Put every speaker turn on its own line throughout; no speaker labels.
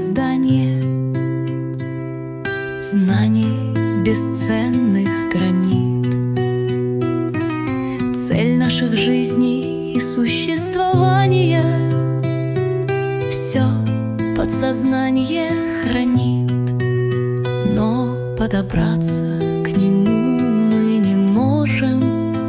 мироздание, знаний бесценных гранит, цель наших жизней и существования. Все подсознание хранит, но подобраться к нему мы не можем.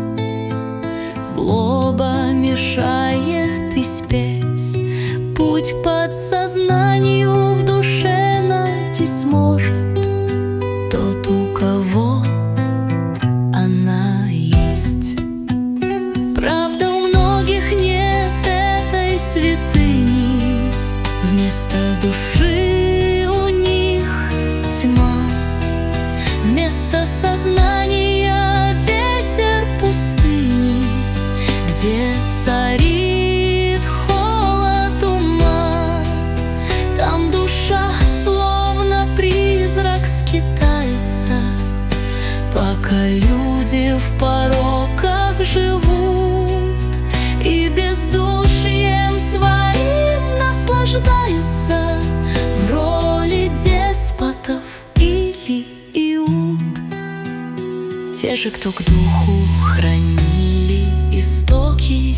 Злоба мешает и спесь, путь подсознанию в душе найти сможет тот, у кого она есть. Правда, у многих нет этой святыни, вместо души у них тьма, вместо сознания ветер пустыни, где царит холод ума. Там душа словно призрак скитается, пока люди в пороках живут и бездушьем своим наслаждаются в роли деспотов или иуд. Те же, кто к духу хранили истоки,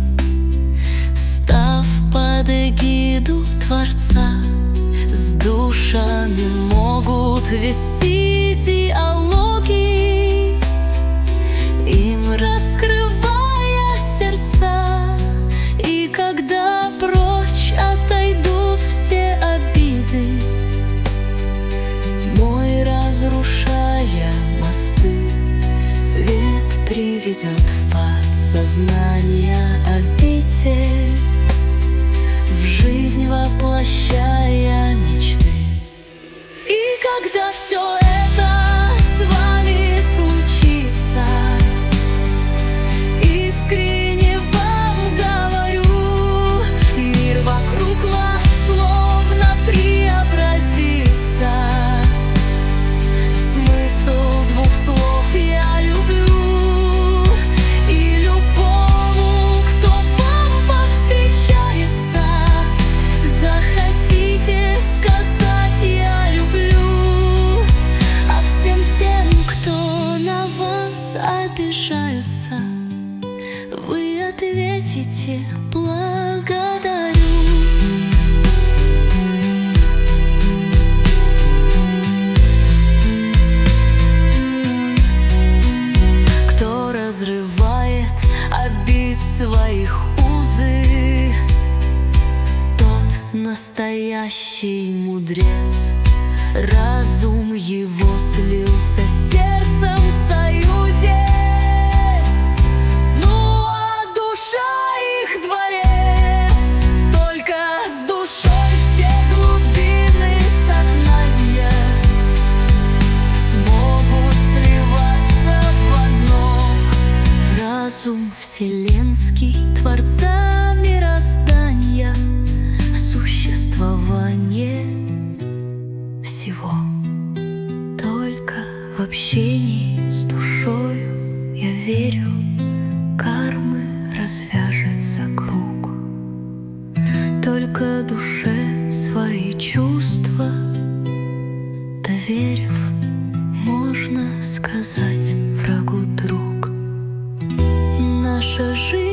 став под эгиду Творца, с душами могут вести диалоги, им раскрывая сердца. И когда прочь отойдут все обиды, с тьмой разрушая мосты, свет приведет в подсознание обитель, в жизнь воплощая мечты. И когда все это с вами случится, искренне вам говорю, мир вокруг вас словно преобразится. Смысл двух слов я люблю, и любому, кто вам повстречается, захотите сказать я люблю. А всем тем, кто на вас обижаются, вы ответите благодарю. Кто разрывает обид своих узы, тот настоящий мудрец. Разум его слился с сердцем в союзе, ну а душа их дворец. Только с душой все глубины сознания смогут сливаться в одно. Разум вселенский, Творца мироздания, существование всего. Только в общении с душою, я верю, кармы развяжется круг. Только душе свои чувства доверив, можно сказать врагу друг. Наша жизнь